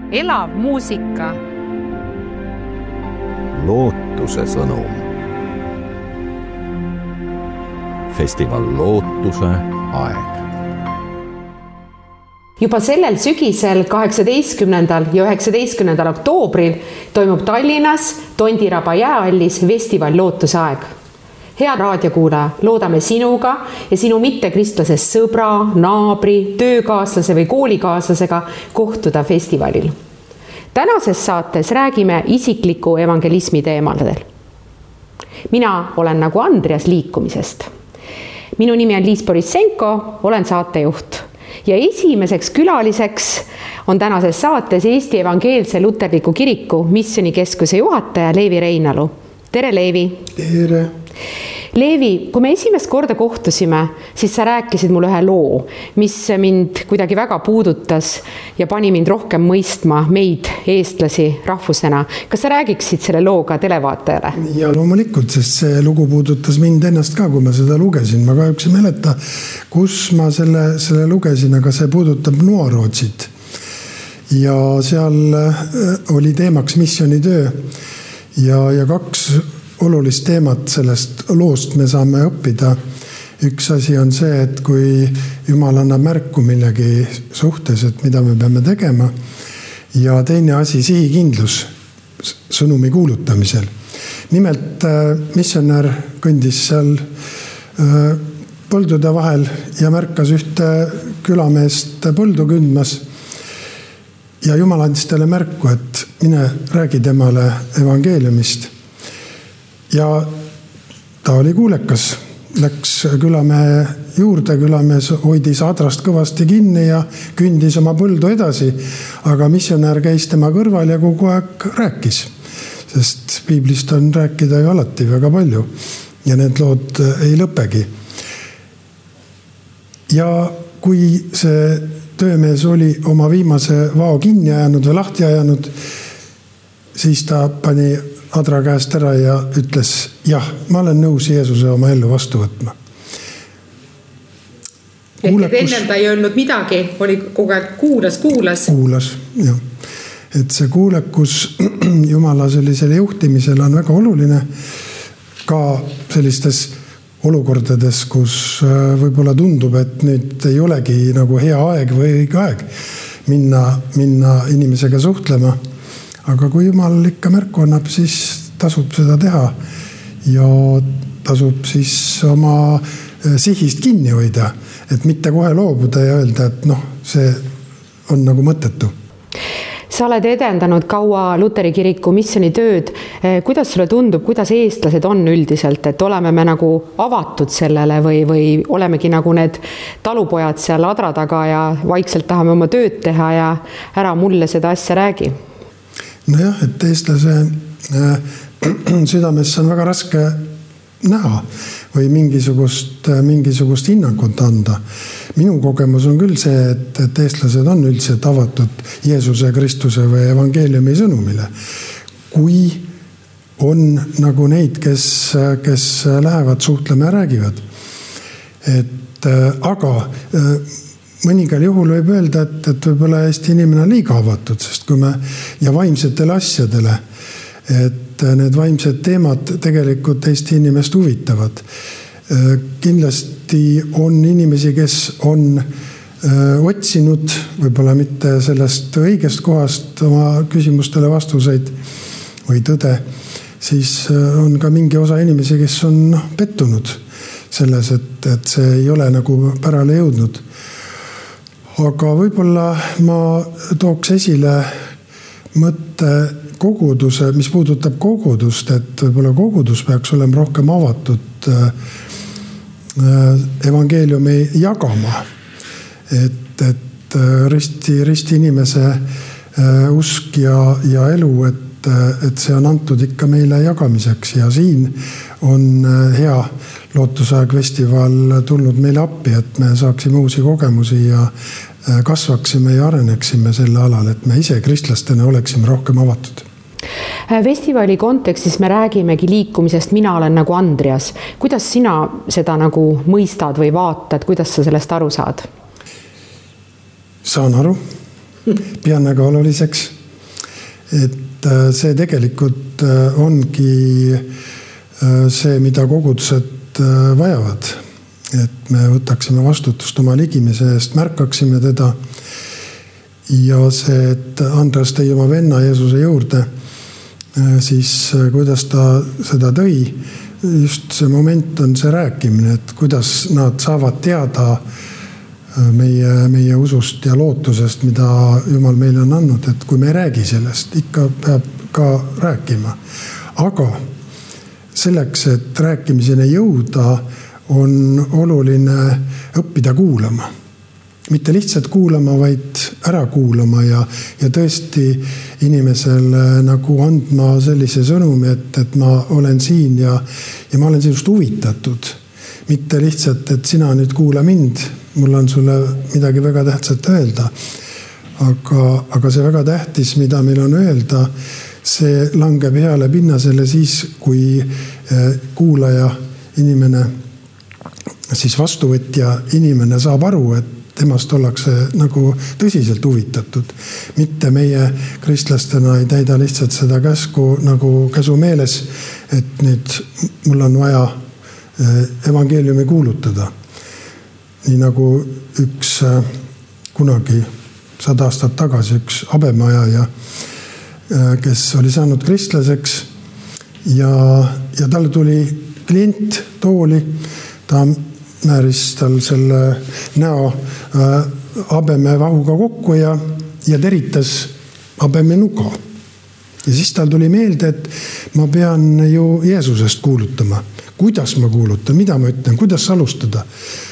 Elav muusika. Lootuse sõnum. Festival Lootuse aeg. Juba sellel sügisel 18. ja 19. oktoobril toimub Tallinnas Tondiraba jäähallis festival Lootuse aeg. Hea raadiokuulaja, loodame sinuga ja sinu mittekristlasest sõbra, naabri, töökaaslase või koolikaaslasega kohtuda festivalil. Tänases saates räägime isikliku evangelismi teemadel. Mina olen nagu Andreas liikumisest. Minu nimi on Liis Borissenko, olen saatejuht. Ja esimeseks külaliseks on tänases saates Eesti Evangeelse Luterliku Kiriku missionikeskuse juhataja Leevi Reinalu. Tere, Leevi! Tere! Leevi, kui me esimest korda kohtusime, siis sa rääkisid mulle ühe loo, mis mind kuidagi väga puudutas ja pani mind rohkem mõistma meid, eestlasi, rahvusena. Kas sa räägiksid selle looga televaatajale? Ja loomulikult, sest see lugu puudutas mind ennast ka, kui ma seda lugesin. Ma kahjuks ei mäleta, kus ma selle lugesin, aga see puudutab Nuarootsit. Ja seal oli teemaks missionitöö ja kaks olulist teemat sellest loost me saame õppida. Üks asi on see, et kui Jumal annab märku millegi suhtes, et mida me peame tegema, ja teine asi sihikindlus sõnumi kuulutamisel. Nimelt missionär kõndis seal põldude vahel ja märkas ühte külameest põldu kündmas ja Jumal andis talle märku, et mine räägi temale evangeeliumist. Ja ta oli kuulekas, läks külamehe juurde, külamees hoidis adrast kõvasti kinni ja kündis oma põldu edasi, aga missionär käis tema kõrval ja kogu aeg rääkis, sest piiblist on rääkida ju alati väga palju ja need lood ei lõpegi. Ja kui see töömees oli oma viimase vao kinni ajanud või lahti ajanud, siis ta pani adra käest ära ja ütles, jah, ma olen nõus Jeesuse oma ellu vastu võtma. Ennel ta ei öelnud midagi, oli kogu aeg kuulas. Kuulas, jah. Et see kuulekus Jumala sellisele juhtimisele on väga oluline ka sellistes olukordades, kus võib-olla tundub, et nüüd ei olegi nagu hea aeg või õige aeg minna inimesega suhtlema. Aga kui Jumal ikka märku annab, siis tasub seda teha ja tasub siis oma sihist kinni hoida, et mitte kohe loobuda ja öelda, et see on nagu mõttetu. Sa oled edendanud kaua Luteri kiriku missionitööd. Kuidas sulle tundub, kuidas eestlased on üldiselt, et oleme me nagu avatud sellele või olemegi nagu need talupojad seal adra taga ja vaikselt tahame oma tööd teha ja ära mulle seda asja räägi? Nojah, et eestlase südames on väga raske näha või mingisugust hinnangut anda. Minu kogemus on küll see, et eestlased on üldiselt avatud Jeesuse, Kristuse või evangeeliumi sõnumile. Kui on nagu neid, kes lähevad suhtlema ja räägivad. Aga mõningal juhul võib öelda, et võib-olla Eesti inimene on liiga avatud, sest kui me ja vaimsetele asjadele, et need vaimsed teemad tegelikult Eesti inimest huvitavad. Kindlasti on inimesi, kes on otsinud võib-olla mitte sellest õigest kohast oma küsimustele vastuseid või tõde, siis on ka mingi osa inimesi, kes on pettunud selles, et see ei ole nagu pärale jõudnud. Aga võib-olla ma tooks esile mõtte koguduse, mis puudutab kogudust, et võib-olla kogudus peaks olema rohkem avatud evangeeliumi jagama. Et risti inimese usk ja elu, et see on antud ikka meile jagamiseks ja siin on hea Lootusaeg festival tulnud meile appi, et me saaksime uusi kogemusi ja kasvaksime ja areneksime selle alal, et me ise kristlastena oleksime rohkem avatud. Festivali kontekstis me räägimegi liikumisest Mina olen nagu Andreas. Kuidas sina seda nagu mõistad või vaatad, kuidas sa sellest aru saad? Saan aru, pean väga oluliseks et see tegelikult ongi see, mida kogudused vajavad. Et me võtaksime vastutust oma ligimise eest, märkaksime teda ja see, et Andres tõi oma venna Jeesuse juurde, siis kuidas ta seda tõi, just see moment on see rääkimine, et kuidas nad saavad teada meie usust ja lootusest, mida Jumal meile on andnud, et kui me ei räägi sellest, ikka peab ka rääkima. Aga selleks, et rääkimiseni jõuda, on oluline õppida kuulama. Mitte lihtsalt kuulama, vaid ära kuulama ja tõesti inimesele nagu andma sellise sõnumi, et ma olen siin ja ma olen sinust huvitatud. Mitte lihtsalt, et sina nüüd kuula mind, mul on sulle midagi väga tähtsat öelda. Aga see väga tähtis, mida meil on öelda, see langeb heale pinnasele siis, kui kuulaja inimene, siis vastuvõtja inimene saab aru, et temast ollakse nagu tõsiselt huvitatud. Mitte meie kristlastena ei täida lihtsalt seda käsku nagu käsu meeles, et nüüd mul on vaja evangeeliumi kuulutada. Nii nagu üks kunagi 100 aastat tagasi üks Abemaja, kes oli saanud kristlaseks ja talle tuli klient tooli, ta määris tal selle näo habeme vahuga kokku ja teritas habeme nuga. Ja siis tal tuli meelde, et ma pean ju Jeesusest kuulutama. Kuidas ma kuulutan, mida ma ütlen, kuidas alustada?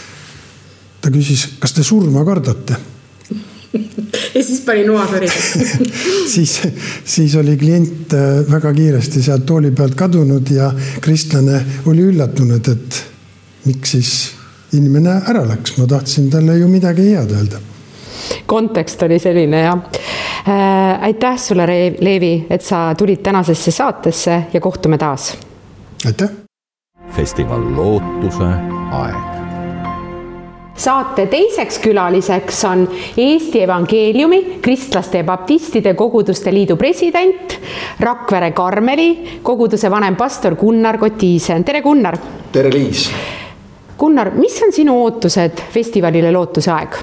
Ta küsis, kas te surma kardate? Ja siis pani noa pärida. siis oli klient väga kiiresti sealt tooli pealt kadunud ja kristlane oli üllatunud, et miks siis inimene ära läks. Ma tahtsin talle ju midagi head öelda. Kontekst oli selline ja aitäh sulle, Leevi, et sa tulid tänasesse saatesse ja kohtume taas. Aitäh! Festival Lootuse aeg. Saate teiseks külaliseks on Eesti Evangeeliumi, Kristlaste ja Baptistide Koguduste Liidu president, Rakvere Karmeli koguduse vanem pastor Gunnar Kotiisen. Tere, Gunnar! Tere, Liis! Gunnar, mis on sinu ootused festivalile Lootuse aeg?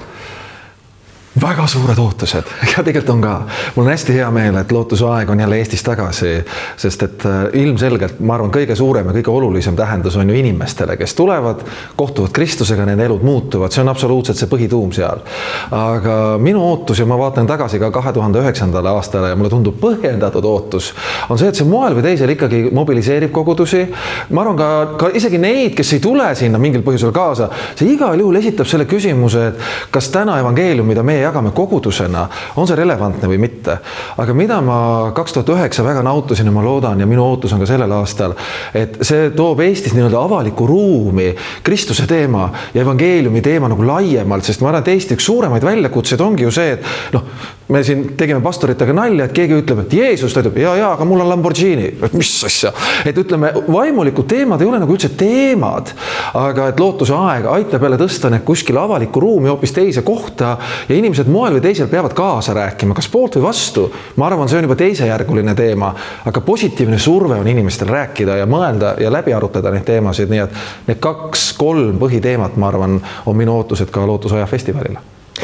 Väga suured ootused ja tegelikult on ka. Mul on hästi hea meel, et Lootuse aeg on jälle Eestis tagasi, sest et ilmselgelt, ma arvan, kõige suurem ja kõige olulisem tähendus on ju inimestele, kes tulevad, kohtuvad Kristusega, nende elud muutuvad. See on absoluutselt see põhituum seal. Aga minu ootus, ja ma vaatan tagasi ka 2009. aastale ja mulle tundub põhjendatud ootus, on see, et see moel või teisel ikkagi mobiliseerib kogudusi. Ma arvan ka isegi neid, kes ei tule sinna mingil põhjusel kaasa, see igal juhul esitab selle küsimuse, et kas täna evangeelium, mida meie jagame kogudusena, on see relevantne või mitte. Aga mida ma 2009 väga nautusin ja ma loodan ja minu ootus on ka sellel aastal, et see toob Eestis nii-öelda avaliku ruumi Kristuse teema ja evangeeliumi teema nagu laiemalt, sest ma arvan, et Eesti üks suuremaid väljakutseid ongi ju see, et me siin tegime pastoritega nalja, et keegi ütleb, et Jeesus, ta ütleb, ja, aga mul on Lamborghini. Et mis asja? Et ütleme, vaimulikud teemad ei ole nagu üldse teemad, aga et Lootuse aeg aitab jälle tõsta need kuskil avaliku ruumi hoopis teise kohta ja inimesed moel või teisel peavad kaasa rääkima, kas poolt või vastu. Ma arvan, see on juba teisejärguline teema, aga positiivne surve on inimestel rääkida ja mõelda ja läbi arutada neid teemasid, nii et need 2-3 põhiteemat, ma arvan, on minu ootused ka Lootuse aja festivalile.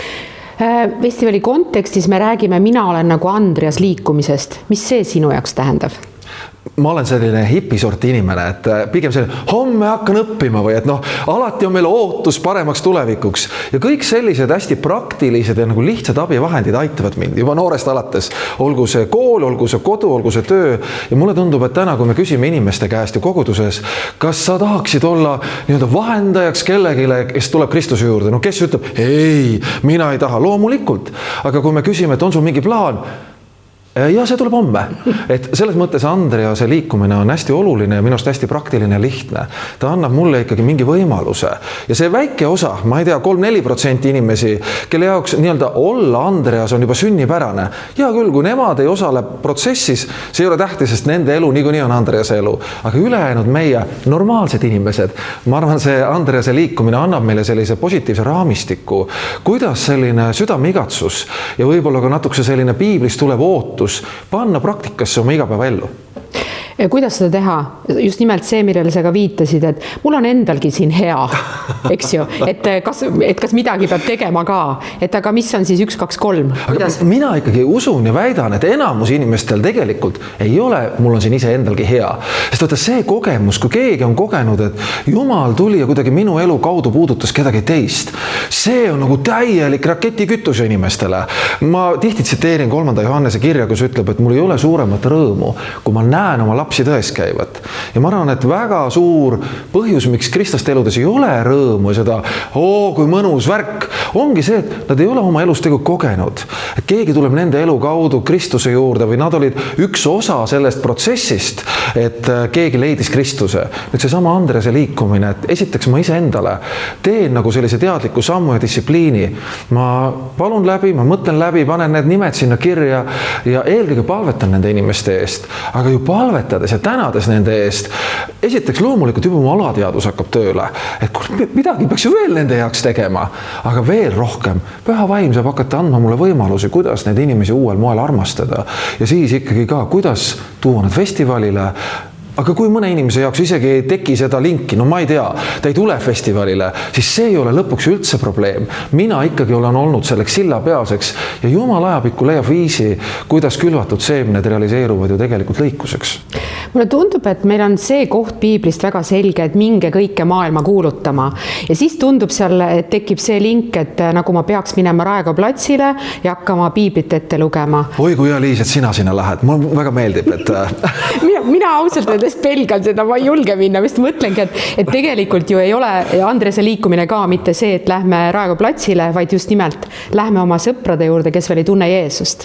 Festivali kontekstis me räägime, mina olen nagu Andreas liikumisest. Mis see sinu jaoks tähendab? Ma olen selline hipisorti inimene, et pigem selline, homme hakkan õppima või et alati on meil ootus paremaks tulevikuks ja kõik sellised hästi praktilised ja nagu lihtsad abivahendid aitavad mind juba noorest alates. Olgu see kool, olgu see kodu, olgu see töö ja mulle tundub, et täna, kui me küsime inimeste käest ja koguduses, kas sa tahaksid olla nii-öelda vahendajaks kellegile, kes tuleb Kristuse juurde? Kes ütleb, ei, mina ei taha, loomulikult. Aga kui me küsime, et on sul mingi plaan, ja see tuleb homme. Et selles mõttes Andrease liikumine on hästi oluline ja minust hästi praktiline ja lihtne. Ta annab mulle ikkagi mingi võimaluse. Ja see väike osa, ma ei tea, 3-4% inimesi, kelle jaoks nii-öelda olla Andreas on juba sünnipärane. Ja küll, kui nemad ei osale protsessis, see ei ole tähtis, sest nende elu niikuinii on Andrease elu. Aga ülejäänud meie normaalsed inimesed, ma arvan, see Andrease liikumine annab meile sellise positiivse raamistiku, kuidas selline südameigatsus ja võib-olla ka natukese selline piiblist tulev ootus väärtus panna praktikasse oma igapäevaellu. Ja kuidas seda teha? Just nimelt see, millele sa ka viitasid, et mul on endalgi siin hea, eks ju, et kas midagi peab tegema ka, et aga mis on siis 1, 2, 3? Kuidas? Mina ikkagi usun ja väidan, et enamus inimestel tegelikult ei ole, mul on siin ise endalgi hea. Sest võtta see kogemus, kui keegi on kogenud, et Jumal tuli ja kuidagi minu elu kaudu puudutas kedagi teist. See on nagu täielik raketikütus inimestele. Ma tihti tsiteerin 3. Johannese kirja, kus ütleb, et mul ei ole suuremat rõõmu, kui ma näen oma lapsi tões käivat. Ja ma arvan, et väga suur põhjus, miks kristlaste eludes ei ole rõõmu ja seda, kui mõnus värk, ongi see, et nad ei ole oma elus tegelikult kogenud. Et keegi tuleb nende elu kaudu Kristuse juurde või nad olid üks osa sellest protsessist, et keegi leidis Kristuse. Nüüd see sama Andrese liikumine, et esiteks ma ise endale teen nagu sellise teadliku sammu ja distsipliini. Ma palun läbi, ma mõtlen läbi, panen need nimed sinna kirja ja eelkõige palvetan nende inimeste eest, aga ju palvetades ja tänades nende eest. Esiteks loomulikult juba mu alateadus hakkab tööle, et midagi peaks ju veel nende heaks tegema, aga veel rohkem. Püha vaim saab hakata andma mulle võimalusi, kuidas neid inimesi uuel moel armastada ja siis ikkagi ka, kuidas tuua nad festivalile. Aga kui mõne inimese jaoks isegi ei teki seda linki, no ma ei tea, ta ei tule festivalile, siis see ei ole lõpuks üldse probleem. Mina ikkagi olen olnud selleks sillapealseks ja Jumal ajapikku leiab viisi, kuidas külvatud seemned realiseeruvad ju tegelikult lõikuseks. Mulle tundub, et meil on see koht piiblist väga selge, et minge kõike maailma kuulutama. Ja siis tundub seal, et tekib see link, et nagu ma peaks minema Raekoja platsile ja hakkama piiblit ette lugema. Oi, kui hea Liis, et sina sinna lähed. Mulle väga meeldib, et... mina ausalt öeldes pelgan seda, ma ei julge minna, vist mõtlengi, et tegelikult ju ei ole Andrese liikumine ka mitte see, et lähme Raekoja platsile, vaid just nimelt lähme oma sõprade juurde, kes veel ei tunne Jeesust.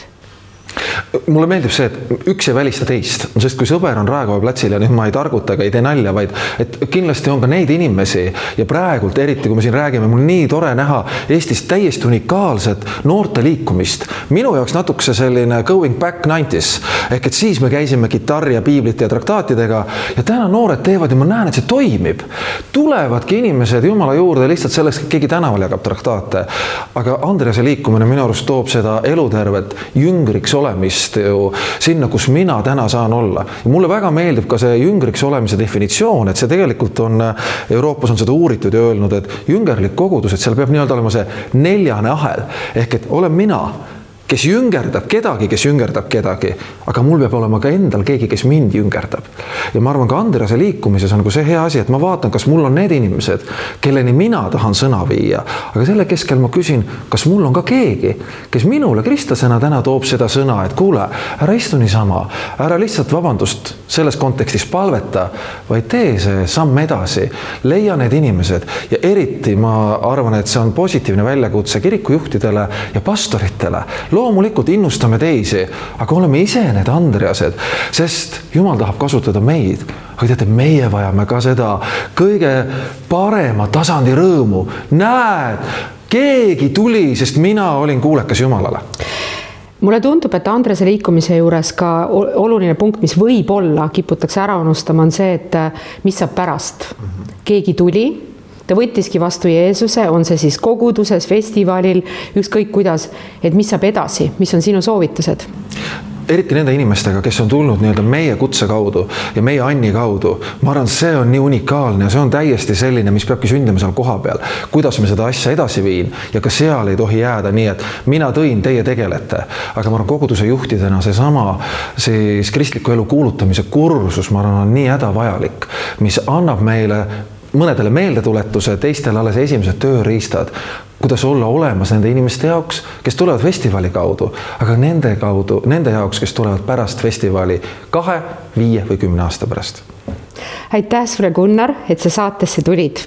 Mulle meeldib see, et üks ei välista teist, sest kui sõber on Raekoja platsil ja nüüd ma ei targuta ega ei tee nalja, vaid et kindlasti on ka neid inimesi ja praegult eriti, kui me siin räägime, mul nii tore näha Eestis täiesti unikaalset noorte liikumist. Minu jaoks natukese selline going back 90s, ehk et siis me käisime kitarri ja piiblite ja traktaatidega ja täna noored teevad ja ma näen, et see toimib. Tulevadki inimesed Jumala juurde lihtsalt selleks, et keegi tänaval jagab traktaate. Aga Andrese liikumine minu arust toob seda elutervet jüngriks olemist ju sinna, kus mina täna saan olla. Ja mulle väga meeldib ka see jüngriks olemise definitsioon, et see tegelikult on, Euroopas on seda uuritud ja öelnud, et jüngerlik kogudus, et seal peab nii-öelda olema see 4. ahel, ehk et olen mina, kes jüngerdab kedagi, aga mul peab olema ka endal keegi, kes mind jüngerdab. Ja ma arvan, ka Andrese liikumises on nagu see hea asi, et ma vaatan, kas mul on need inimesed, kelleni mina tahan sõna viia, aga selle keskel ma küsin, kas mul on ka keegi, kes minule kristlasena täna toob seda sõna, et kuule, ära istu niisama, ära lihtsalt vabandust selles kontekstis palveta, vaid tee see samm edasi, leia need inimesed ja eriti ma arvan, et see on positiivne väljakutse kirikujuhtidele ja pastoritele. Loomulikult innustame teisi, aga oleme ise need Andreased, sest Jumal tahab kasutada meid. Aga teate, meie vajame ka seda kõige parema tasandi rõõmu. Näed, keegi tuli, sest mina olin kuulekas Jumalale. Mulle tundub, et Andrese liikumise juures ka oluline punkt, mis võib-olla kiputakse ära unustama, on see, et mis saab pärast. Keegi tuli, ta võttiski vastu Jeesuse, on see siis koguduses, festivalil, ükskõik kuidas, et mis saab edasi, mis on sinu soovitused? Eriti nende inimestega, kes on tulnud nii-öelda meie kutse kaudu ja meie Anni kaudu. Ma arvan, see on nii unikaalne ja see on täiesti selline, mis peabki sündima seal koha peal. Kuidas me seda asja edasi viin ja ka seal ei tohi jääda nii, et mina tõin, teie tegelete. Aga ma arvan, koguduse juhtidena seesama siis kristliku elu kuulutamise kursus, ma arvan, on nii hädavajalik, mis annab meile mõnedele meeldetuletuse, teistele alles esimesed tööriistad, kuidas olla olemas nende inimeste jaoks, kes tulevad festivali kaudu, aga nende jaoks, kes tulevad pärast festivali 2, 5 või 10 aasta pärast. Aitäh sulle, Gunnar, et sa saatesse tulid.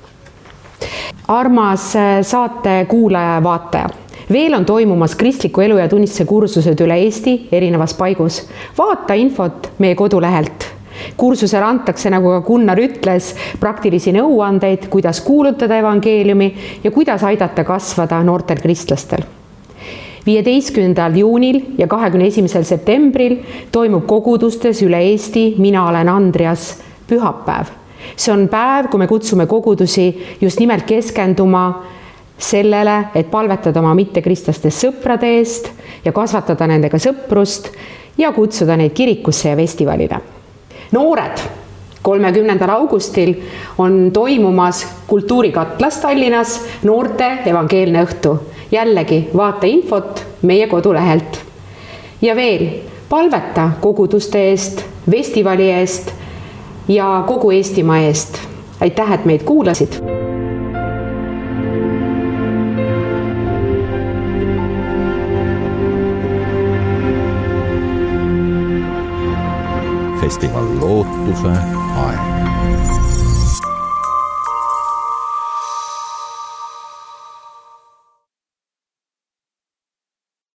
Armas saate kuulaja ja vaataja. Veel on toimumas kristliku elu ja tunnistuse kursused üle Eesti erinevas paigus. Vaata infot meie kodulehelt. Kursusel antakse, nagu ka Gunnar ütles, praktilisi nõuandeid, kuidas kuulutada evangeeliumi ja kuidas aidata kasvada noortel kristlastel. 15. juunil ja 21. septembril toimub kogudustes üle Eesti Mina olen Andreas pühapäev. See on päev, kui me kutsume kogudusi just nimelt keskenduma sellele, et palvetada oma mittekristlaste sõprade eest ja kasvatada nendega sõprust ja kutsuda neid kirikusse ja festivalile. Noored, 30. augustil on toimumas Kultuurikatlas Tallinnas noorte evangeelne õhtu. Jällegi vaata infot meie kodulehelt. Ja veel, palveta koguduste eest, festivali eest ja kogu Eestimaa eest. Aitäh, et meid kuulasid! Festival Lootuse aeg.